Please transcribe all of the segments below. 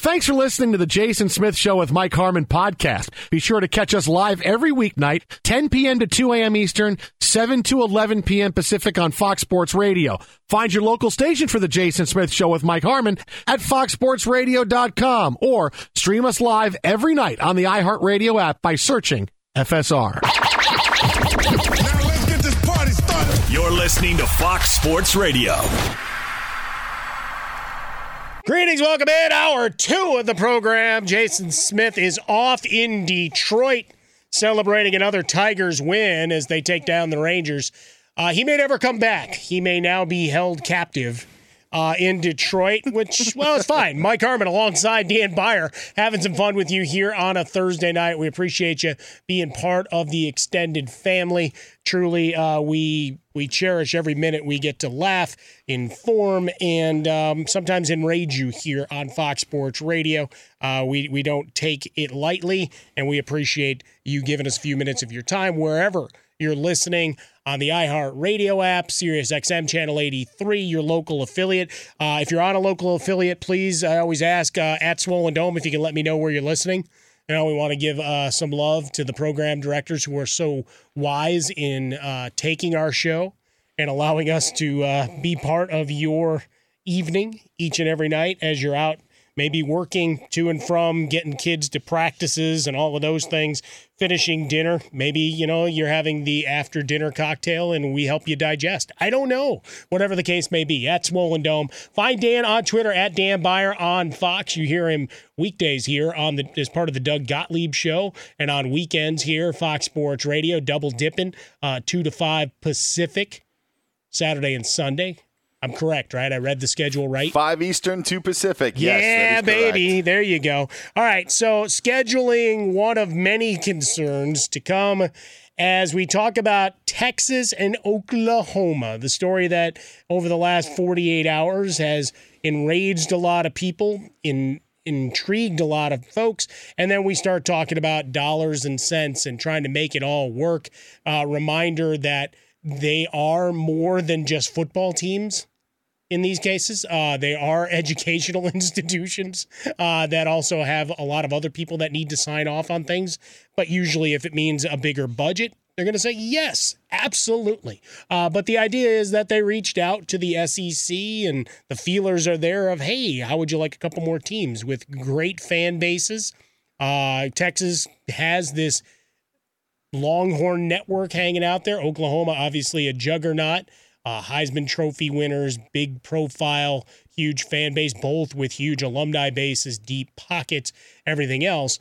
Thanks for listening to the Jason Smith Show with Mike Harmon podcast. Be sure to catch us live every weeknight, 10 p.m. to 2 a.m. Eastern, 7 to 11 p.m. Pacific on Fox Sports Radio. Find your local station for the Jason Smith Show with Mike Harmon at foxsportsradio.com or stream us live every night on the iHeartRadio app by searching FSR. Now let's get this party started. You're listening to Fox Sports Radio. Greetings, welcome in. Hour 2 of the program. Jason Smith is off in Detroit celebrating another Tigers win as they take down the Rangers. He may never come back. He may now be held captive in Detroit, which, well, it's fine. Mike Harmon alongside Dan Beyer having some fun with you here on a Thursday night. We appreciate you being part of the extended family. Truly, we cherish every minute we get to laugh, inform, and sometimes enrage you here on Fox Sports Radio. We don't take it lightly, and we appreciate you giving us a few minutes of your time wherever you're listening on the iHeartRadio app, Sirius XM Channel 83, your local affiliate. If you're on a local affiliate, please, I always ask at Swollen Dome if you can let me know where you're listening. You know, we want to give some love to the program directors who are so wise in taking our show and allowing us to be part of your evening each and every night as you're out maybe working to and from, getting kids to practices and all of those things, finishing dinner. Maybe, you know, you're having the after dinner cocktail and we help you digest. I don't know. Whatever the case may be. At Swollen Dome. Find Dan on Twitter at Dan Beyer on Fox. You hear him weekdays here on as part of the Doug Gottlieb Show, and on weekends here, Fox Sports Radio, double dipping, 2 to 5 Pacific, Saturday and Sunday. I'm correct, right? I read the schedule right. 5 Eastern, 2 Pacific. Yes, yeah, baby. Correct. There you go. All right, so scheduling, one of many concerns to come as we talk about Texas and Oklahoma, the story that over the last 48 hours has enraged a lot of people, intrigued a lot of folks, and then we start talking about dollars and cents and trying to make it all work. Reminder that they are more than just football teams. In these cases, they are educational institutions that also have a lot of other people that need to sign off on things. But usually if it means a bigger budget, they're going to say, yes, absolutely. But the idea is that they reached out to the SEC and the feelers are there of, hey, how would you like a couple more teams with great fan bases? Texas has this Longhorn network hanging out there. Oklahoma, obviously a juggernaut. Heisman Trophy winners, big profile, huge fan base, both with huge alumni bases, deep pockets, everything else.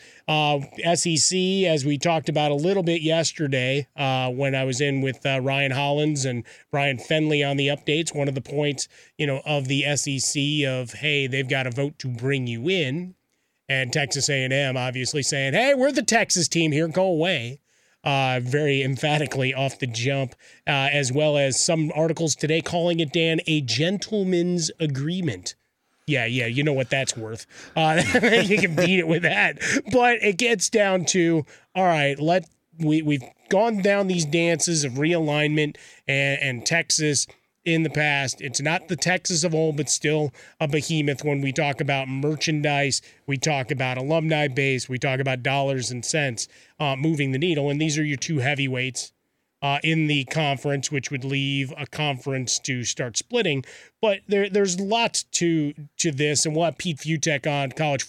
SEC, as we talked about a little bit yesterday when I was in with Ryan Hollins and Brian Fenley on the updates, one of the points, you know, of the SEC of, hey, they've got a vote to bring you in. And Texas A&M obviously saying, hey, we're the Texas team here, go away. Very emphatically off the jump, as well as some articles today calling it, Dan, a gentleman's agreement. Yeah, you know what that's worth. You can beat it with that. But it gets down to, all right, we've gone down these dances of realignment and Texas in the past. It's not the Texas of old, but still a behemoth when we talk about merchandise, we talk about alumni base, we talk about dollars and cents moving the needle. And these are your two heavyweights in the conference, which would leave a conference to start splitting. But there's lots to this, and we'll have Pete Futek on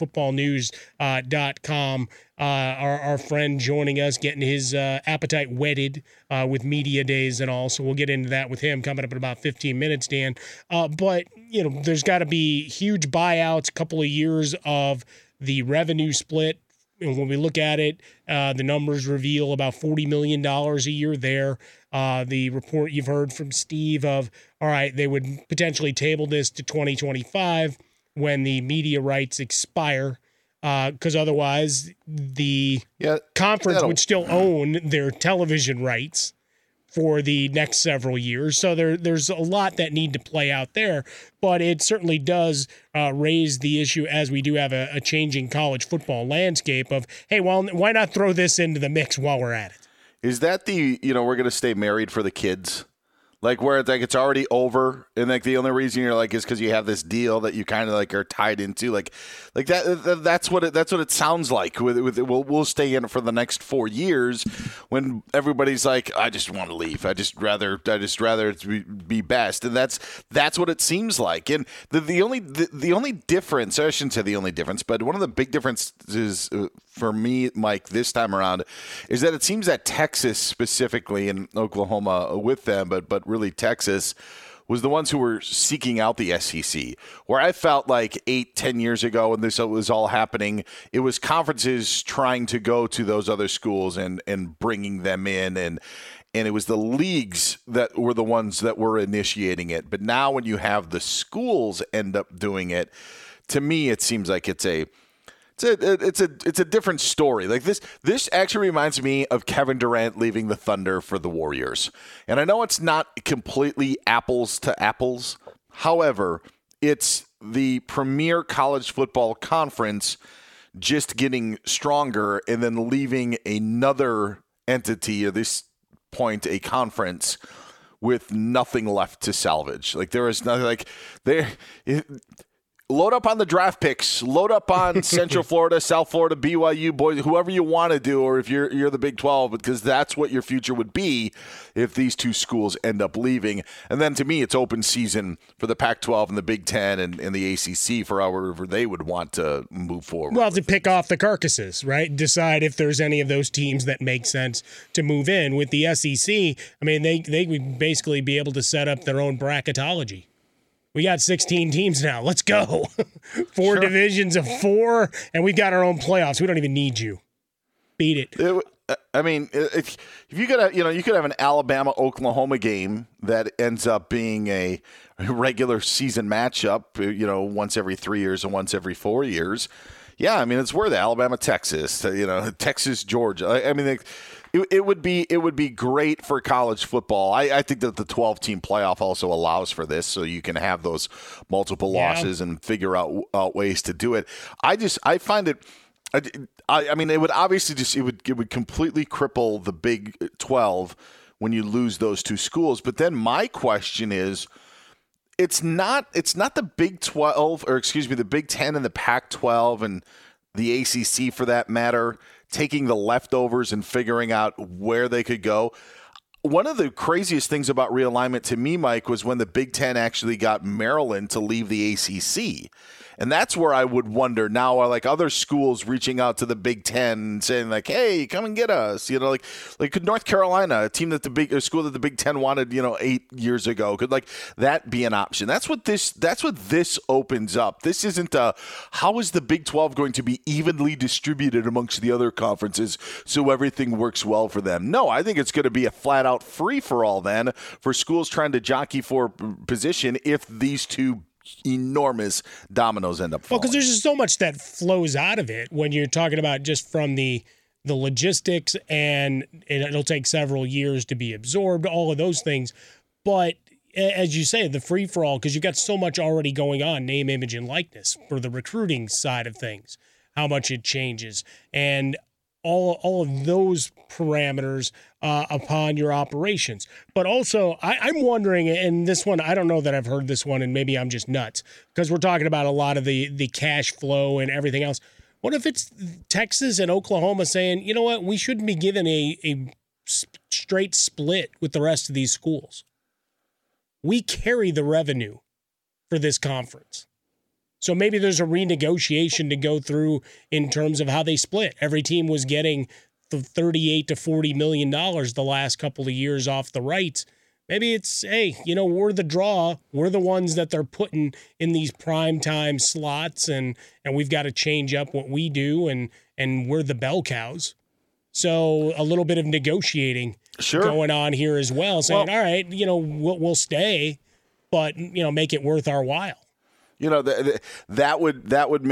collegefootballnews.com, our friend joining us, getting his appetite whetted with media days and all. So we'll get into that with him coming up in about 15 minutes, Dan. But, you know, there's got to be huge buyouts, a couple of years of the revenue split. And when we look at it, the numbers reveal about $40 million a year there. The report you've heard from Steve of, all right, they would potentially table this to 2025 when the media rights expire, because otherwise the conference would still own their television rights for the next several years. So there's a lot that need to play out there, but it certainly does raise the issue, as we do have a changing college football landscape of, hey, well, why not throw this into the mix while we're at it? Is that the, we're going to stay married for the kids? Like where it's like it's already over, and like the only reason you're like is because you have this deal that you kind of like are tied into, like that. That's what it sounds like. We'll stay in it for the next 4 years, when everybody's like, I just want to leave. I just rather it be best, and that's what it seems like. And the only difference, I shouldn't say the only difference, but one of the big differences for me, Mike, this time around, is that it seems that Texas specifically, and Oklahoma with them, but really Texas, was the ones who were seeking out the SEC. Where I felt like 8-10 years ago when this was all happening, it was conferences trying to go to those other schools and bringing them in, and it was the leagues that were the ones that were initiating it. But now when you have the schools end up doing it, to me it seems like it's a different story. Like this actually reminds me of Kevin Durant leaving the Thunder for the Warriors. And I know it's not completely apples to apples. However, it's the premier college football conference just getting stronger and then leaving another entity, at this point a conference, with nothing left to salvage. Like there is nothing like there. Load up on the draft picks. Load up on Central Florida, South Florida, BYU, boys, whoever you want to do, or if you're the Big 12, because that's what your future would be if these two schools end up leaving. And then to me, it's open season for the Pac-12 and the Big 10 and the ACC for however they would want to move forward. Well, to pick off the carcasses, right? Decide if there's any of those teams that make sense to move in. With the SEC, I mean, they would basically be able to set up their own bracketology. We got 16 teams now. Let's go. Four divisions of 4, and we've got our own playoffs. We don't even need you. Beat it. I mean, if you could have, you could have an Alabama-Oklahoma game that ends up being a regular season matchup, once every 3 years and once every 4 years. Yeah, I mean, it's worth it. Alabama-Texas, Texas-Georgia. I mean, it would be great for college football. I think that the 12-team playoff also allows for this, so you can have those multiple losses and figure out ways to do it. I find it. I mean, it would obviously it would completely cripple the Big 12 when you lose those two schools. But then my question is, it's not the Big 12, or excuse me, the Big 10 and the Pac-12 and the ACC for that matter, taking the leftovers and figuring out where they could go. One of the craziest things about realignment to me, Mike, was when the Big 10 actually got Maryland to leave the ACC. And that's where I would wonder now, are like other schools reaching out to the Big 10 and saying like, hey, come and get us, like could North Carolina, a team that a school that the Big 10 wanted, 8 years ago, could like that be an option? That's what this opens up. This isn't how is the Big 12 going to be evenly distributed amongst the other conferences so everything works well for them? No, I think it's going to be a flat out free for all then for schools trying to jockey for position if these two enormous dominoes end up falling. Well, because there's just so much that flows out of it when you're talking about just from the logistics, and it'll take several years to be absorbed, all of those things. But as you say, the free-for-all, because you've got so much already going on, name, image, and likeness for the recruiting side of things, how much it changes, and all of those parameters upon your operations. But also, I'm wondering, and this one, I don't know that I've heard this one, and maybe I'm just nuts, because we're talking about a lot of the cash flow and everything else. What if it's Texas and Oklahoma saying, you know what, we shouldn't be given a straight split with the rest of these schools? We carry the revenue for this conference. So maybe there's a renegotiation to go through in terms of how they split. Every team was getting the $38 to $40 million the last couple of years off the rights. Maybe it's, hey, we're the draw. We're the ones that they're putting in these prime time slots, and we've got to change up what we do, and we're the bell cows. So a little bit of negotiating going on here as well, saying, all right, we'll stay, but, make it worth our while. That would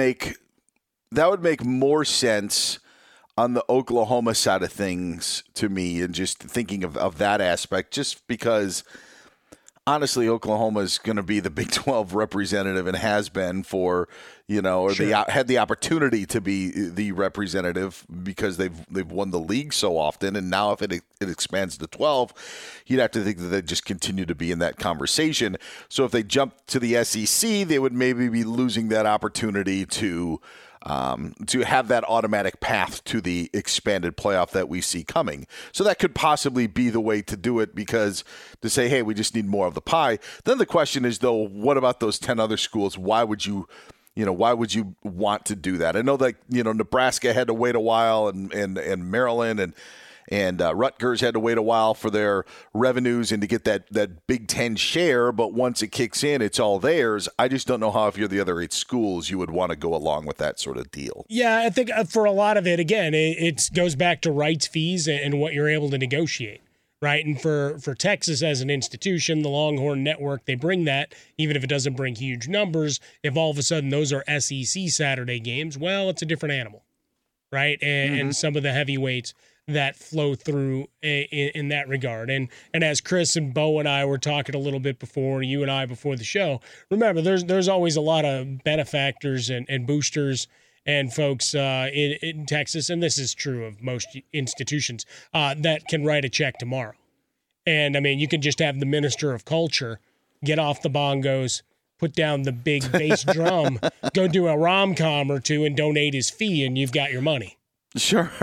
make more sense on the Oklahoma side of things to me, and just thinking of that aspect, just because honestly, Oklahoma is going to be the Big 12 representative and has been for, or Sure. they had the opportunity to be the representative because they've won the league so often. And now if it expands to 12, you'd have to think that they just continue to be in that conversation. So if they jump to the SEC, they would maybe be losing that opportunity to have that automatic path to the expanded playoff that we see coming. So that could possibly be the way to do it, because to say, hey, we just need more of the pie. Then the question is, though, what about those 10 other schools? Why would you want to do that? I know that, Nebraska had to wait a while, and Maryland and Rutgers had to wait a while for their revenues and to get that Big Ten share. But once it kicks in, it's all theirs. I just don't know how, if you're the other 8 schools, you would want to go along with that sort of deal. Yeah, I think for a lot of it, again, it goes back to rights fees and what you're able to negotiate, right? And for Texas as an institution, the Longhorn Network, they bring that, even if it doesn't bring huge numbers. If all of a sudden those are SEC Saturday games, well, it's a different animal, right? And some of the heavyweights that flow through in that regard. And as Chris and Bo and I were talking a little bit before, you and I before the show, remember, there's always a lot of benefactors and boosters and folks in Texas, and this is true of most institutions, that can write a check tomorrow. And, I mean, you can just have the Minister of Culture get off the bongos, put down the big bass drum, go do a rom-com or two and donate his fee, and you've got your money. Sure.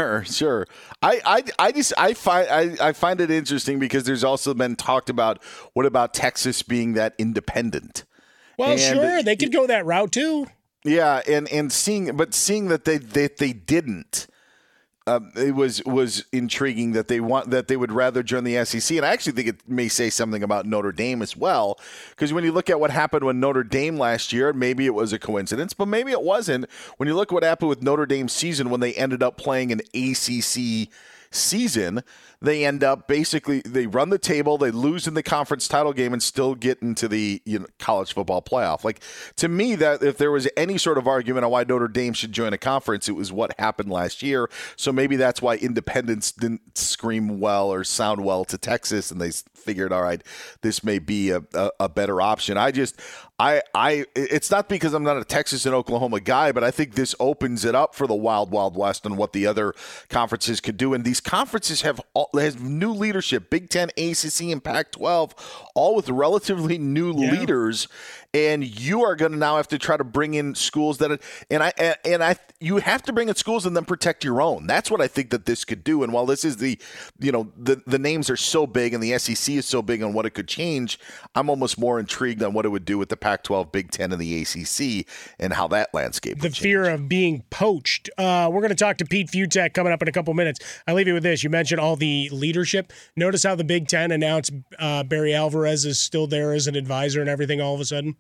I find it interesting because there's also been talked about, what about Texas being that independent? Well, sure, they could go that route too. Yeah, and seeing that they didn't. It was intriguing that they would rather join the SEC, and I actually think it may say something about Notre Dame as well, because when you look at what happened with Notre Dame last year, maybe it was a coincidence, but maybe it wasn't. When you look at what happened with Notre Dame's season when they ended up playing an ACC season, they end up they run the table, they lose in the conference title game, and still get into the college football playoff. Like, to me, that if there was any sort of argument on why Notre Dame should join a conference, it was what happened last year. So maybe that's why independence didn't scream well or sound well to Texas, and they figured, all right, this may be a better option. It's not because I'm not a Texas and Oklahoma guy, but I think this opens it up for the wild, wild west and what the other conferences could do. And these conferences have new leadership, Big Ten, ACC, and Pac-12, all with relatively new leaders. And you are going to now have to try to bring in schools you have to bring in schools and then protect your own. That's what I think that this could do. And while this is the names are so big and the SEC is so big on what it could change, I'm almost more intrigued on what it would do with the Pac-12, Big Ten, and the ACC and how that landscape would change. The fear of being poached. We're going to talk to Pete Fiutak coming up in a couple minutes. I leave you with this. You mentioned all the leadership. Notice how the Big Ten announced Barry Alvarez is still there as an advisor and everything all of a sudden?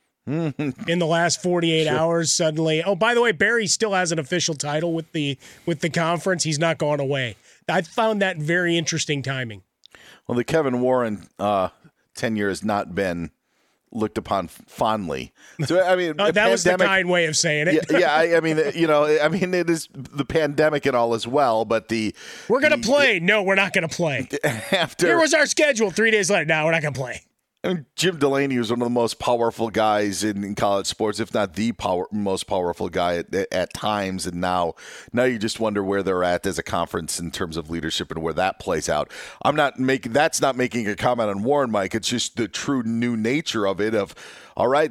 In the last 48 hours, suddenly, oh, by the way, Barry still has an official title with the conference. He's not gone away. I found that very interesting timing. Well, the Kevin Warren tenure has not been looked upon fondly. So, I mean, that was the kind way of saying it. I mean, it is the pandemic and all as well, but we're going to play. No, we're not going to play. Here was our schedule 3 days later. No, we're not going to play. Jim Delaney was one of the most powerful guys in college sports, if not the most powerful guy at times. And now you just wonder where they're at as a conference in terms of leadership and where that plays out. That's not making a comment on Warren, Mike. It's just the true new nature of it. All right,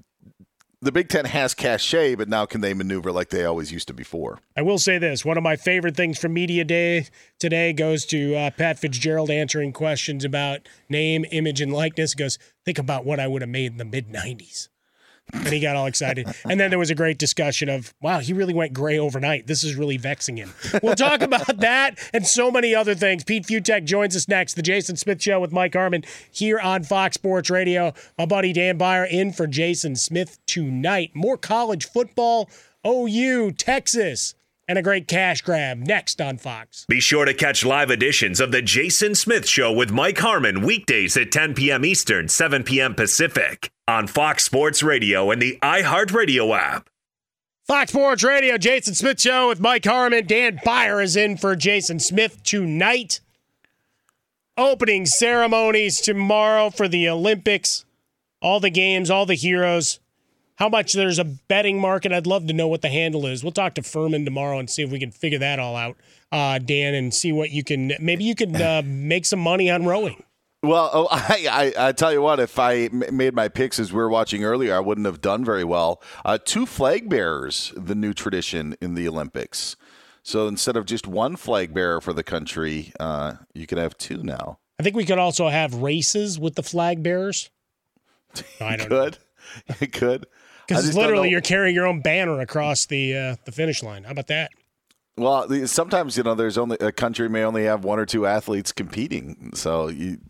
the Big Ten has cachet, but now can they maneuver like they always used to before? I will say this. One of my favorite things from Media Day today goes to Pat Fitzgerald answering questions about name, image, and likeness. He goes, think about what I would have made in the mid-'90s. And he got all excited. And then there was a great discussion of, wow, he really went gray overnight. This is really vexing him. We'll talk about that and so many other things. Pete Fiutak joins us next. The Jason Smith Show with Mike Harmon here on Fox Sports Radio. My buddy Dan Byer in for Jason Smith tonight. More college football, OU, Texas, and a great cash grab next on Fox. Be sure to catch live editions of The Jason Smith Show with Mike Harmon weekdays at 10 p.m. Eastern, 7 p.m. Pacific on Fox Sports Radio and the iHeartRadio app. Fox Sports Radio, Jason Smith Show with Mike Harmon. Dan Byer is in for Jason Smith tonight. opening ceremonies tomorrow for the Olympics. All the games, all the heroes. How much there's a betting market, I'd love to know what the handle is. We'll talk to Furman tomorrow and see if we can figure that all out, Dan, and see what you can – maybe you could make some money on rowing. Well, I tell you what, if I made my picks as we were watching earlier, I wouldn't have done very well. 2 flag bearers, the new tradition in the Olympics. So instead of just 1 flag bearer for the country, you could have 2 now. I think we could also have races with the flag bearers. I don't know. It could. Because literally you're carrying your own banner across the finish line. How about that? Well, sometimes, there's only a country may only have 1 or 2 athletes competing. So you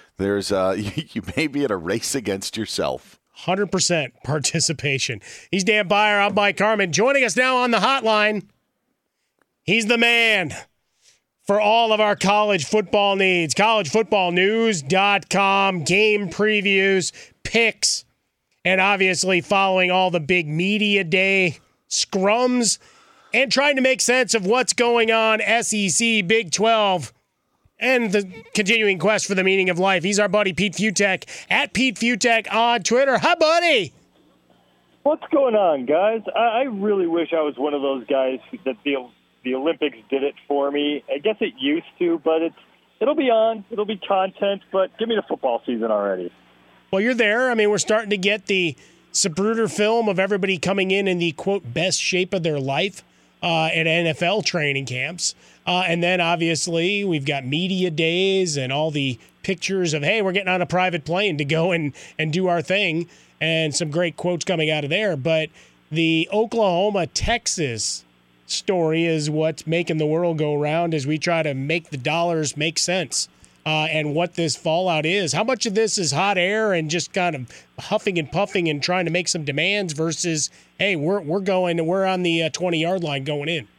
may be in a race against yourself. 100% participation. He's Dan Beyer. I'm Mike Harmon. Joining us now on the hotline, he's the man for all of our college football needs. collegefootballnews.com, game previews, picks, and obviously following all the big media day scrums and trying to make sense of what's going on, SEC, Big 12, and the continuing quest for the meaning of life. He's our buddy Pete Fiutak, at Pete Fiutak on Twitter. Hi, buddy. What's going on, guys? I really wish I was one of those guys that the Olympics did it for me. I guess it used to, but it'll be on. It'll be content, but give me the football season already. Well, you're there. I mean, we're starting to get the Zapruder film of everybody coming in the, quote, best shape of their life at NFL training camps. And then, obviously, we've got media days and all the pictures of, hey, we're getting on a private plane to go and do our thing, and some great quotes coming out of there. But the Oklahoma-Texas story is what's making the world go round as we try to make the dollars make sense. And what this fallout is. How much of this is hot air and just kind of huffing and puffing and trying to make some demands versus, hey, we're on the 20-yard line going in?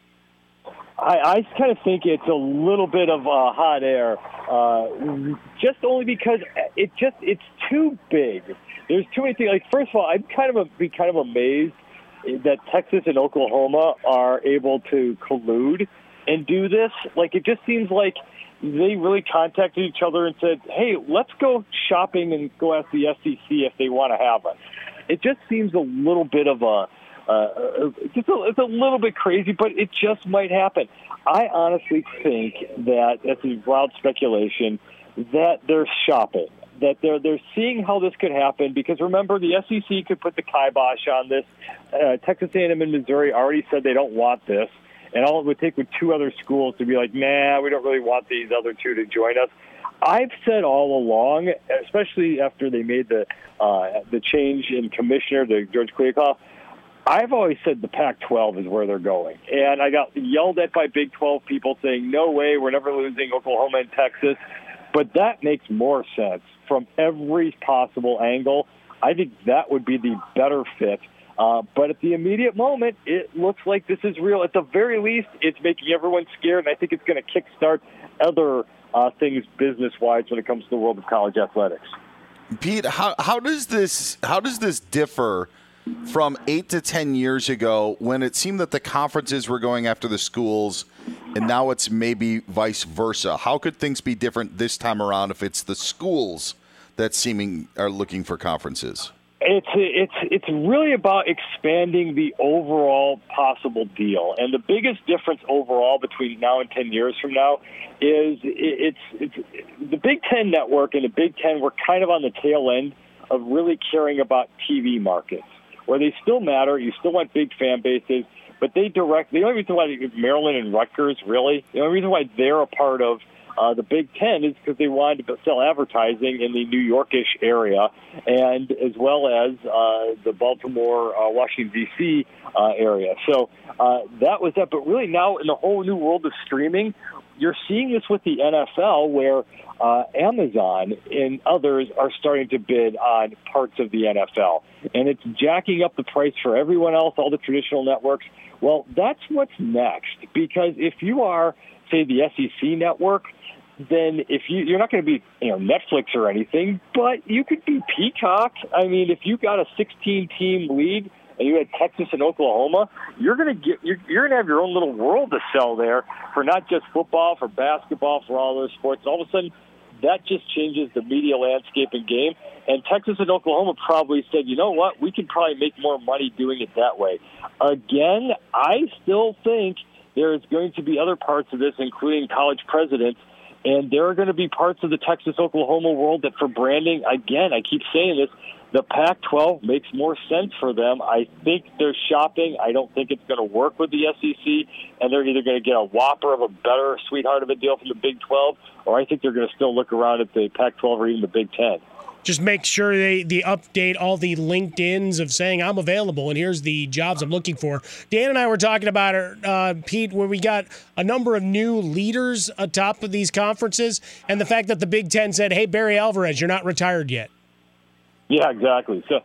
I kind of think it's a little bit of hot air, just only because it's too big. There's too many things. Like, first of all, I'd be kind of amazed that Texas and Oklahoma are able to collude and do this. Like, it just seems like they really contacted each other and said, hey, let's go shopping and go ask the SEC if they want to have us. It just seems a little bit of it's a little bit crazy, but it just might happen. I honestly think that, that's a wild speculation, that they're shopping, that they're seeing how this could happen, because remember, the SEC could put the kibosh on this. Texas A&M and Missouri already said they don't want this. And all it would take with 2 other schools to be like, nah, we don't really want these other 2 to join us. I've said all along, especially after they made the change in commissioner to George Kliavkoff, I've always said the Pac-12 is where they're going. And I got yelled at by Big 12 people saying, no way, we're never losing Oklahoma and Texas. But that makes more sense from every possible angle. I think that would be the better fit. But at the immediate moment, it looks like this is real. At the very least, it's making everyone scared, and I think it's going to kickstart other things business-wise when it comes to the world of college athletics. Pete, how does this differ from 8 to 10 years ago when it seemed that the conferences were going after the schools, and now it's maybe vice versa? How could things be different this time around if it's the schools that are looking for conferences? It's really about expanding the overall possible deal, and the biggest difference overall between now and 10 years from now is it's the Big Ten network and the Big Ten were kind of on the tail end of really caring about TV markets, where they still matter. You still want big fan bases, but the only reason why Maryland and Rutgers the only reason why they're a part of the Big Ten is because they wanted to sell advertising in the New Yorkish area, and as well as the Baltimore, Washington, D.C. Area. So that was that. But really now in the whole new world of streaming, you're seeing this with the NFL, where Amazon and others are starting to bid on parts of the NFL. And it's jacking up the price for everyone else, all the traditional networks. Well, that's what's next. Because if you are, say, the SEC network, then if you're not going to be Netflix or anything, but you could be Peacock. I mean, if you got a 16-team league and you had Texas and Oklahoma, you're going to have your own little world to sell there for not just football, for basketball, for all those sports. All of a sudden, that just changes the media landscape and game. And Texas and Oklahoma probably said, you know what, we could probably make more money doing it that way. Again, I still think there's going to be other parts of this, including college presidents, and there are going to be parts of the Texas-Oklahoma world that for branding, again, I keep saying this, the Pac-12 makes more sense for them. I think they're shopping. I don't think it's going to work with the SEC, and they're either going to get a whopper of a better sweetheart of a deal from the Big 12, or I think they're going to still look around at the Pac-12 or even the Big 10. Just make sure they update all the LinkedIns of saying I'm available and here's the jobs I'm looking for. Dan and I were talking about it, Pete, where we got a number of new leaders atop of these conferences, and the fact that the Big Ten said, hey, Barry Alvarez, you're not retired yet. Yeah, exactly. So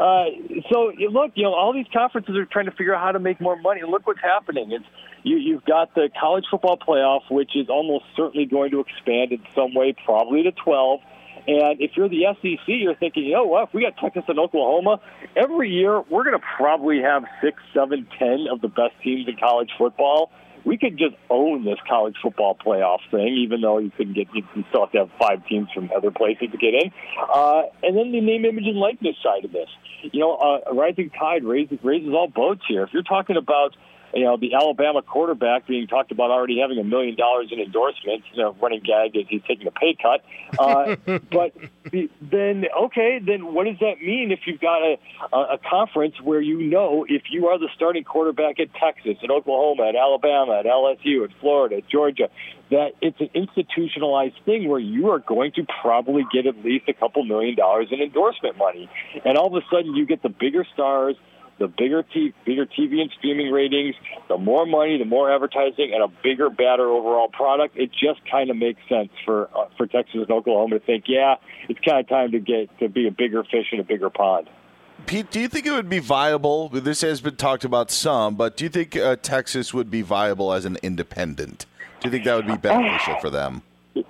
look, all these conferences are trying to figure out how to make more money. Look what's happening. You've got the college football playoff, which is almost certainly going to expand in some way, probably to 12. And if you're the SEC, you're thinking, you know what, if we got Texas and Oklahoma, every year we're going to probably have 6, 7, 10 of the best teams in college football. We could just own this college football playoff thing, even though you still have to have 5 teams from other places to get in. And then the name, image, and likeness side of this. A rising tide raises all boats here. If you're talking about the Alabama quarterback being talked about already having $1 million in endorsements, running gag is he's taking a pay cut. But then what does that mean if you've got a conference where if you are the starting quarterback at Texas, at Oklahoma, at Alabama, at LSU, at Florida, at Georgia, that it's an institutionalized thing where you are going to probably get at least a couple $1 million in endorsement money. And all of a sudden you get the bigger stars, the bigger TV and streaming ratings, the more money, the more advertising, and a bigger, badder overall product. It just kind of makes sense for Texas and Oklahoma to think, yeah, it's kind of time to be a bigger fish in a bigger pond. Pete, do you think it would be viable? This has been talked about some, but do you think Texas would be viable as an independent? Do you think that would be beneficial for them?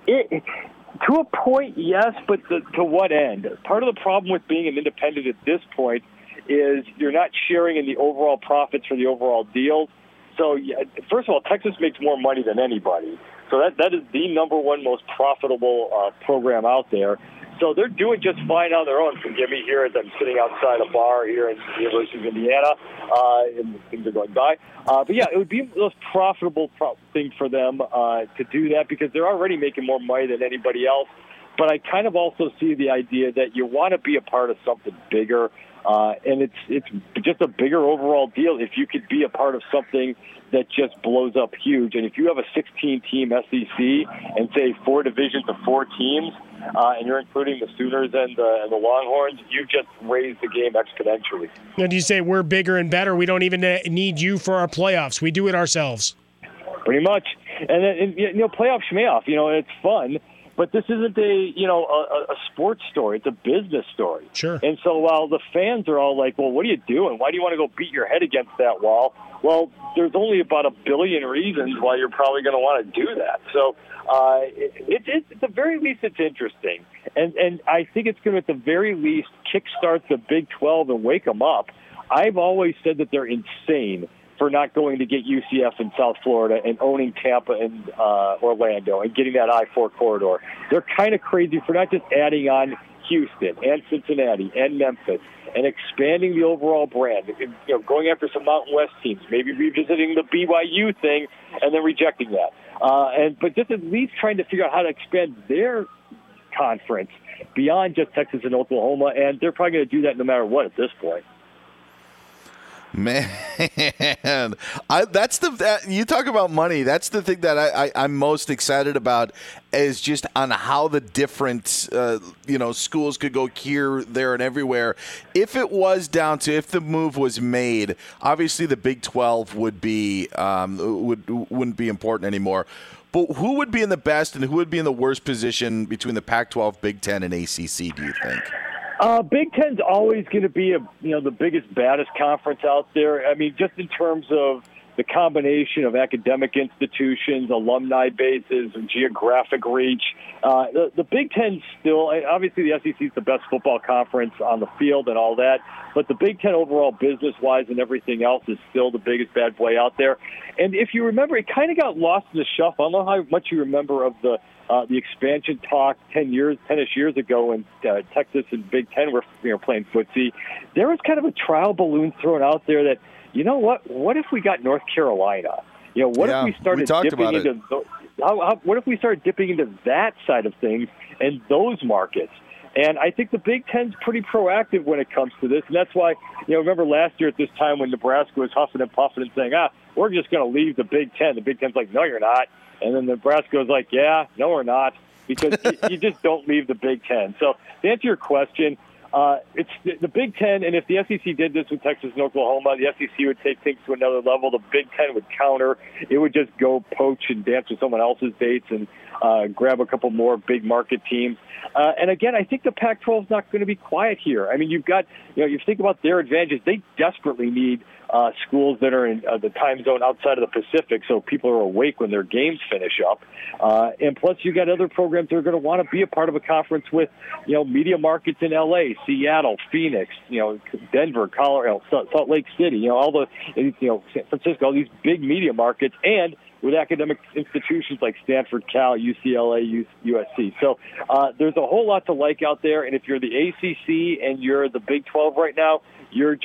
To a point, yes, but to what end? Part of the problem with being an independent at this point is you're not sharing in the overall profits for the overall deals. So, first of all, Texas makes more money than anybody. So that is the number one most profitable program out there. So they're doing just fine on their own. Forgive me here as I'm sitting outside a bar here in the University of Indiana, and things are going by. But, yeah, it would be the most profitable thing for them to do that because they're already making more money than anybody else. But I kind of also see the idea that you want to be a part of something bigger. And it's just a bigger overall deal if you could be a part of something that just blows up huge. And if you have a 16-team SEC and, say, 4 divisions of 4 teams, and you're including the Sooners and the Longhorns, you've just raised the game exponentially. And you say we're bigger and better. We don't even need you for our playoffs. We do it ourselves. Pretty much. And then, playoff schmayoff, it's fun. But this isn't a sports story. It's a business story. Sure. And so while the fans are all like, well, what are you doing? Why do you want to go beat your head against that wall? Well, there's only about 1 billion reasons why you're probably going to want to do that. So at the very least, it's interesting. And I think it's going to, at the very least, kickstart the Big 12 and wake them up. I've always said that they're insane for not going to get UCF in South Florida and owning Tampa and Orlando and getting that I-4 corridor. They're kind of crazy for not just adding on Houston and Cincinnati and Memphis and expanding the overall brand, going after some Mountain West teams, maybe revisiting the BYU thing and then rejecting that. But just at least trying to figure out how to expand their conference beyond just Texas and Oklahoma, and they're probably going to do that no matter what at this point. Man, you talk about money. That's the thing that I'm most excited about, is just on how the different schools could go here, there, and everywhere. If it was down to, if the move was made, obviously the Big 12 wouldn't be important anymore. But who would be in the best and who would be in the worst position between the Pac-12, Big 10, and ACC? Do you think? Big Ten's always going to be the biggest, baddest conference out there. I mean, just in terms of the combination of academic institutions, alumni bases, and geographic reach. The Big Ten still, obviously the SEC is the best football conference on the field and all that, but the Big Ten overall business-wise and everything else is still the biggest bad boy out there. And if you remember, it kind of got lost in the shuffle. I don't know how much you remember of the expansion talk 10-ish years ago when Texas and Big Ten were playing footsie. There was kind of a trial balloon thrown out there that, you know what if we got North Carolina? What if we started dipping into what if we started dipping into that side of things and those markets? And I think the Big Ten's pretty proactive when it comes to this, and that's why, remember last year at this time when Nebraska was huffing and puffing and saying, we're just going to leave the Big Ten. The Big Ten's like, no, you're not. And then Nebraska was like, yeah, no, we're not, because you just don't leave the Big Ten. So to answer your question, it's the Big Ten, and if the SEC did this with Texas and Oklahoma, the SEC would take things to another level. The Big Ten would counter. It would just go poach and dance with someone else's dates and grab a couple more big market teams. And again, I think the Pac-12 is not going to be quiet here. I mean, you've got, you think about their advantages. They desperately need schools that are in the time zone outside of the Pacific, so people are awake when their games finish up. And plus, you got other programs that are going to want to be a part of a conference with, media markets in L.A., Seattle, Phoenix, Denver, Colorado, Salt Lake City, all the, San Francisco, all these big media markets, and with academic institutions like Stanford, Cal, UCLA, USC. So there's a whole lot to like out there. And if you're the ACC and you're the Big 12 right now, you're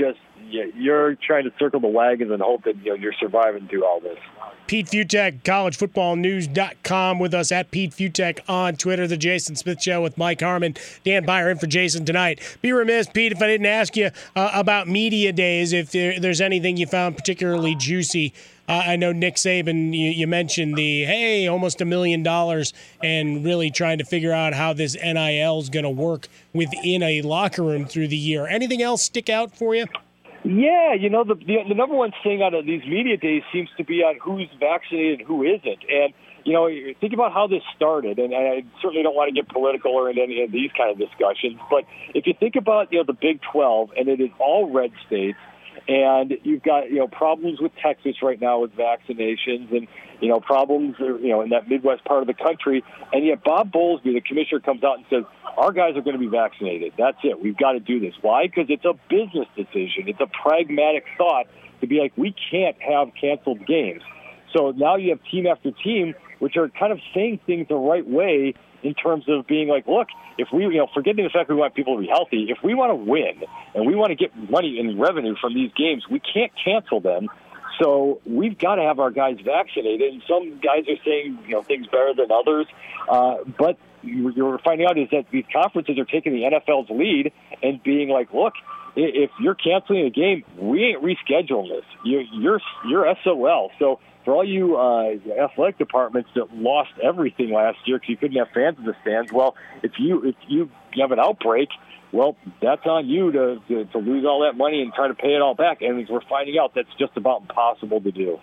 trying to circle the wagons and hope that you're surviving through all this. Pete Fiutak, collegefootballnews.com with us at Pete Fiutak on Twitter. The Jason Smith Show with Mike Harmon. Dan Beyer in for Jason tonight. Be remiss, Pete, if I didn't ask you about media days, if there's anything you found particularly juicy. I know Nick Saban, you mentioned almost $1 million and really trying to figure out how this NIL is going to work within a locker room through the year. Anything else stick out for you? Yeah, the number one thing out of these media days seems to be on who's vaccinated and who isn't. And, think about how this started, and I certainly don't want to get political or in any of these kind of discussions, but if you think about, the Big 12, and it is all red states, and you've got, problems with Texas right now with vaccinations and, problems, in that Midwest part of the country. And yet Bob Bowlesby, the commissioner, comes out and says, our guys are going to be vaccinated. That's it. We've got to do this. Why? Because it's a business decision. It's a pragmatic thought to be like, we can't have canceled games. So now you have team after team, which are kind of saying things the right way in terms of being like, look, if we, forgetting the fact we want people to be healthy, if we want to win and we want to get money and revenue from these games, we can't cancel them. So we've got to have our guys vaccinated. And some guys are saying, things better than others. But you're finding out is that these conferences are taking the NFL's lead and being like, look, if you're canceling a game, we ain't rescheduling this. You're SOL. So for all you athletic departments that lost everything last year because you couldn't have fans in the stands, well, if you have an outbreak, well, that's on you to lose all that money and try to pay it all back. And as we're finding out, that's just about impossible to do.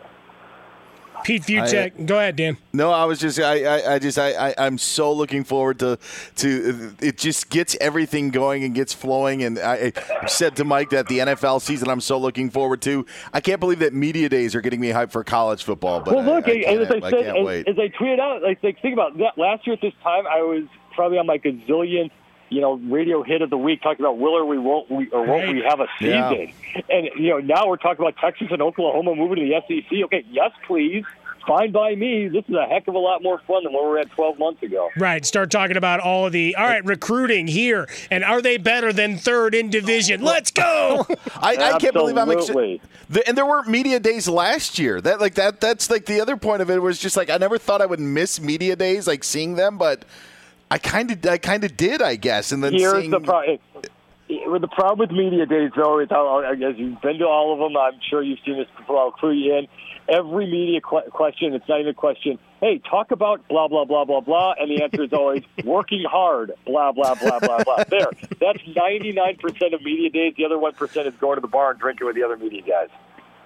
Pete Fiutak, go ahead, Dan. No, I was just, I'm so looking forward to it. Just gets everything going and gets flowing. And I said to Mike that the NFL season I'm so looking forward to. I can't believe that media days are getting me hyped for college football. But well, look, I can't wait. As I tweeted out, think about that. Last year at this time, I was probably on my gazillionth radio hit of the week talking about won't we have a season? Yeah. And, now we're talking about Texas and Oklahoma moving to the SEC. Okay, yes, please. Fine by me. This is a heck of a lot more fun than what we were at 12 months ago. Right. Start talking about all recruiting here. And are they better than third in division? Let's go. I can't believe I'm excited. And there weren't media days last year. That's like the other point of it was just like I never thought I would miss media days, like seeing them, but I kind of did, I guess. And then here's the problem. The problem with media days, though, is as you've been to all of them, I'm sure you've seen this before. I'll clue you in. Every media question, it's not even a question, hey, talk about blah, blah, blah, blah, blah, and the answer is always working hard, blah, blah, blah, blah, blah. There. That's 99% of media days. The other 1% is going to the bar and drinking with the other media guys.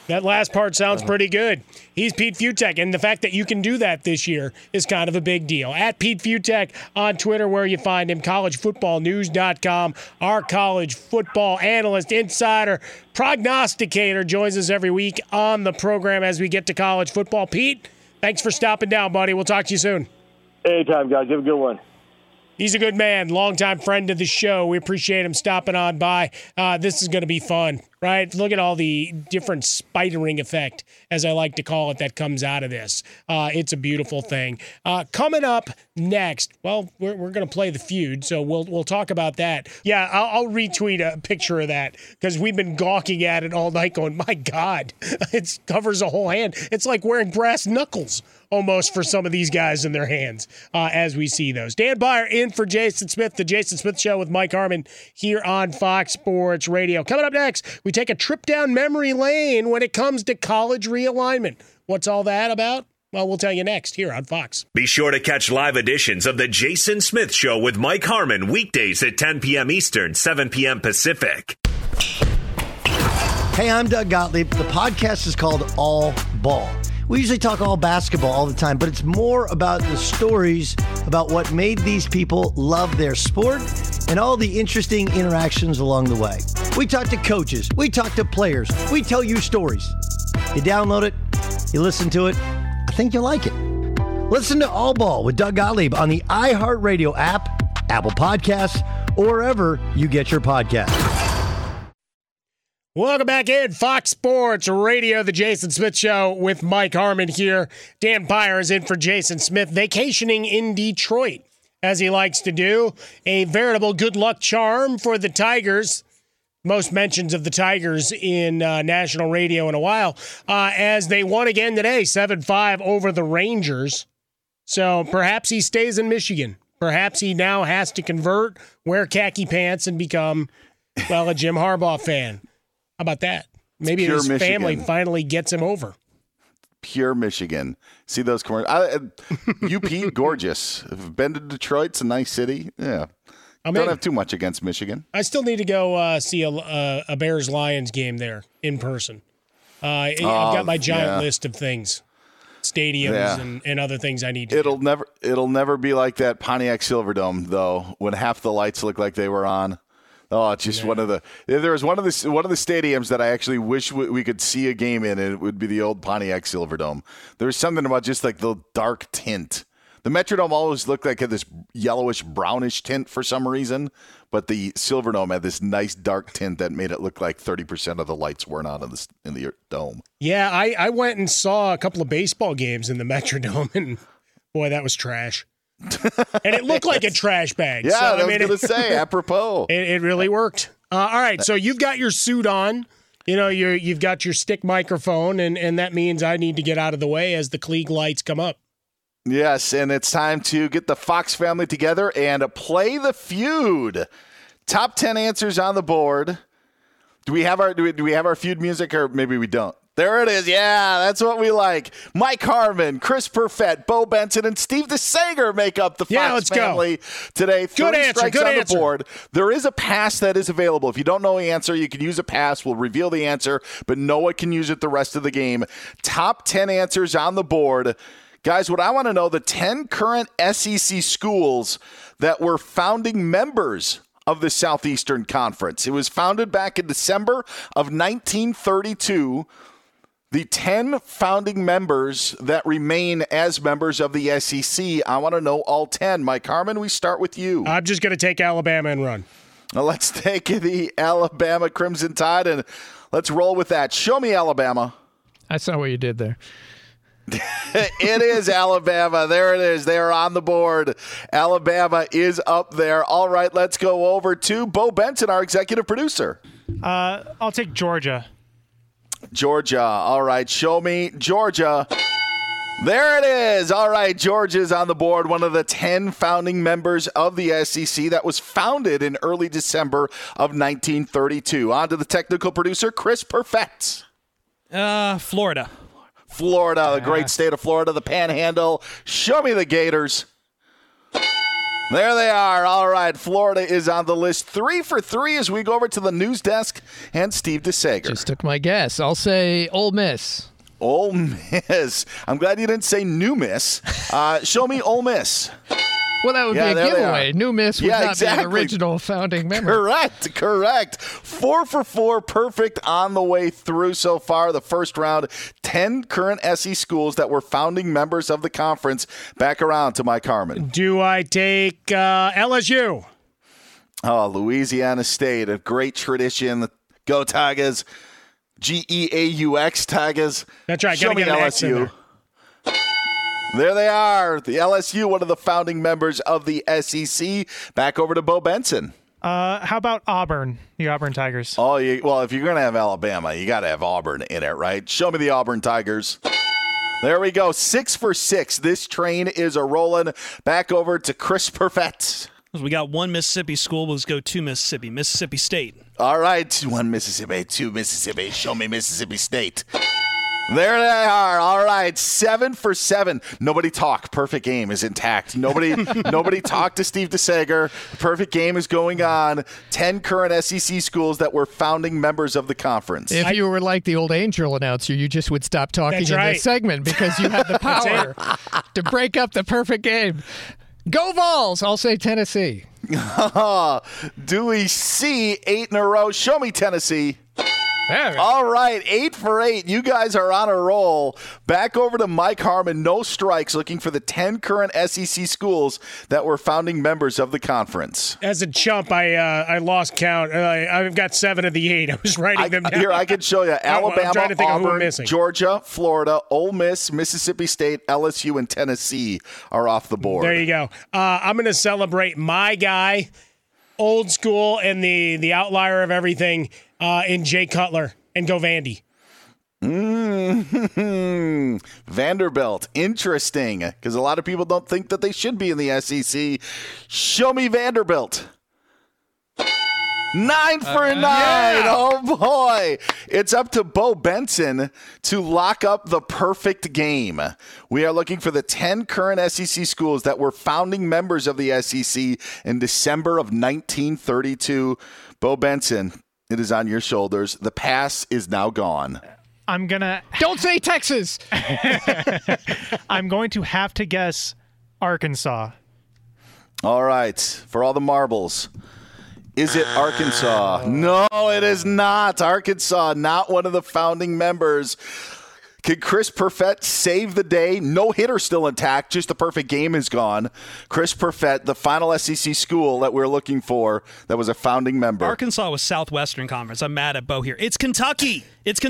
That last part sounds pretty good. He's Pete Fiutak, and the fact that you can do that this year is kind of a big deal. At Pete Fiutak on Twitter, where you find him, collegefootballnews.com. Our college football analyst, insider, prognosticator joins us every week on the program as we get to college football. Pete, thanks for stopping down, buddy. We'll talk to you soon. Anytime, guys. Have a good one. He's a good man, longtime friend of the show. We appreciate him stopping on by. This is going to be fun, right? Look at all the different spidering effect, as I like to call it, that comes out of this. It's a beautiful thing. Coming up next, well, we're going to play the feud, so we'll talk about that. Yeah, I'll retweet a picture of that because we've been gawking at it all night going, my God, it covers a whole hand. It's like wearing brass knuckles almost for some of these guys in their hands as we see those. Dan Beyer in for Jason Smith, the Jason Smith Show with Mike Harmon here on Fox Sports Radio. Coming up next, we take a trip down memory lane when it comes to college realignment. What's all that about? Well, we'll tell you next here on Fox. Be sure to catch live editions of the Jason Smith Show with Mike Harmon weekdays at 10 p.m. Eastern, 7 p.m. Pacific. Hey, I'm Doug Gottlieb. The podcast is called All Ball. We usually talk all basketball all the time, but it's more about the stories about what made these people love their sport and all the interesting interactions along the way. We talk to coaches. We talk to players. We tell you stories. You download it. You listen to it. I think you'll like it. Listen to All Ball with Doug Gottlieb on the iHeartRadio app, Apple Podcasts, or wherever you get your podcasts. Welcome back in Fox Sports Radio, the Jason Smith Show with Mike Harmon here. Dan Beyer is in for Jason Smith, vacationing in Detroit, as he likes to do. A veritable good luck charm for the Tigers. Most mentions of the Tigers in national radio in a while, as they won again today, 7-5 over the Rangers. So perhaps he stays in Michigan. Perhaps he now has to convert, wear khaki pants, and become, well, a Jim Harbaugh fan. How about that? Maybe his family finally gets him over. Pure Michigan. See those commercials? UP, gorgeous. I've been to Detroit. It's a nice city. Yeah. Don't have too much against Michigan. I still need to go see a Bears-Lions game there in person. I've got my giant list of things, stadiums and other things I need to do. It'll never be like that Pontiac Silverdome, though, when half the lights look like they were on. Oh, it's just one of the stadiums that I actually wish we could see a game in, and it would be the old Pontiac Silverdome. There's something about just like the dark tint. The Metrodome always looked like it had this yellowish, brownish tint for some reason, but the Silverdome had this nice dark tint that made it look like 30% of the lights weren't on in the dome. Yeah, I went and saw a couple of baseball games in the Metrodome, and boy, that was trash. And it looked like a trash bag. Yeah, I was going to say, apropos. It really worked. All right, so you've got your suit on. You know, you've got your stick microphone, and that means I need to get out of the way as the Klieg lights come up. Yes, and it's time to get the Fox family together and play the feud. Top 10 answers on the board. Do we have our feud music, or maybe we don't? There it is. Yeah, that's what we like. Mike Harmon, Chris Perfett, Bo Benson, and Steve DeSager make up the Fox family today. Good answer. The board. There is a pass that is available. If you don't know the answer, you can use a pass. We'll reveal the answer, but Noah can use it the rest of the game. Top 10 answers on the board. Guys, what I want to know, the 10 current SEC schools that were founding members of the Southeastern Conference. It was founded back in December of 1932. The 10 founding members that remain as members of the SEC, I want to know all 10. Mike Harmon, we start with you. I'm just going to take Alabama and run. Now let's take the Alabama Crimson Tide and let's roll with that. Show me Alabama. I saw what you did there. It is Alabama. There it is. They are on the board. Alabama is up there. All right, let's go over to Bo Benson, our executive producer. I'll take Georgia. Georgia. All right, show me Georgia. There it is. All right, Georgia's on the board. One of the 10 founding members of the SEC that was founded in early December of 1932. On to the technical producer, Chris Perfett. Florida. Florida, the great state of Florida, the Panhandle. Show me the Gators. There they are. All right, Florida is on the list. 3 for 3 as we go over to the news desk and Steve DeSager. Just took my guess. I'll say Ole Miss. Ole Miss. I'm glad you didn't say New Miss. Show me Ole Miss. Well, that would be a giveaway. New Miss would not be an original founding member. Correct. 4 for 4, perfect on the way through so far. The first round, 10 current SE schools that were founding members of the conference. Back around to Mike Harmon. Do I take LSU? Oh, Louisiana State, a great tradition. Go Tigers. Geaux Tigers. That's right. Show me LSU. There they are. The LSU, one of the founding members of the SEC. Back over to Bo Benson. How about Auburn? The Auburn Tigers. Oh, well, if you're going to have Alabama, you got to have Auburn in it, right? Show me the Auburn Tigers. There we go. 6 for 6. This train is a-rolling. Back over to Chris Perfett. We got one Mississippi school. Let's go to Mississippi. Mississippi State. All right. 1 Mississippi, 2 Mississippi. Show me Mississippi State. There they are. All right. 7 for 7. Nobody talk. Perfect game is intact. Nobody talk to Steve DeSager. Perfect game is going on. 10 current SEC schools that were founding members of the conference. If you were like the old Angel announcer, you just would stop talking That's in right. this segment because you had the power to break up the perfect game. Go Vols. I'll say Tennessee. Do we see 8 in a row? Show me Tennessee. All right, 8 for 8. You guys are on a roll. Back over to Mike Harmon. No strikes, looking for the 10 current SEC schools that were founding members of the conference. As a chump, I lost count. I've got 7 of the 8. I was writing them down. Here, I can show you. Alabama, I'm trying to think of who I'm Auburn, missing. Georgia, Florida, Ole Miss, Mississippi State, LSU, and Tennessee are off the board. There you go. I'm going to celebrate my guy, old school, and the outlier of everything, in Jay Cutler, and go Vandy. Vanderbilt. Interesting, because a lot of people don't think that they should be in the SEC. Show me Vanderbilt. 9 for 9. Yeah. Oh, boy. It's up to Bo Benson to lock up the perfect game. We are looking for the 10 current SEC schools that were founding members of the SEC in December of 1932. Bo Benson, it is on your shoulders. The pass is now gone. Don't say Texas. I'm going to have to guess Arkansas. All right. For all the marbles. Is it Arkansas? No, it is not. Arkansas, not one of the founding members. Could Chris Perfett save the day? No hitter still intact. Just the perfect game is gone. Chris Perfett, the final SEC school that we're looking for that was a founding member. Arkansas was Southwestern Conference. I'm mad at Bo here. It's Kentucky.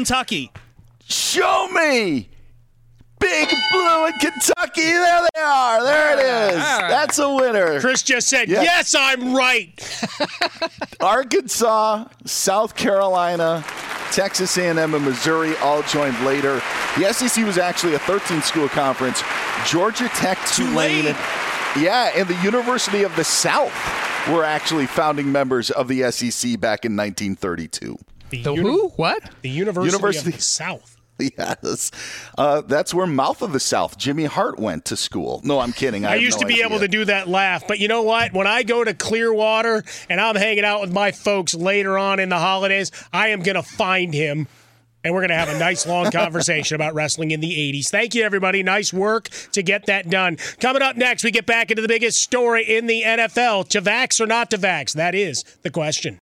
Show me. Big Blue in Kentucky. There they are. There it is. That's a winner. Chris just said, yes I'm right. Arkansas, South Carolina, Texas A&M, and Missouri all joined later. The SEC was actually a 13-school conference. Georgia Tech, Tulane, and the University of the South were actually founding members of the SEC back in 1932. The who? What? The University of the South. Yes. That's where Mouth of the South, Jimmy Hart, went to school. No, I'm kidding. I used to be able to do that laugh. But you know what? When I go to Clearwater and I'm hanging out with my folks later on in the holidays, I am going to find him. And we're going to have a nice long conversation about wrestling in the 80s. Thank you, everybody. Nice work to get that done. Coming up next, we get back into the biggest story in the NFL. To vax or not to vax? That is the question.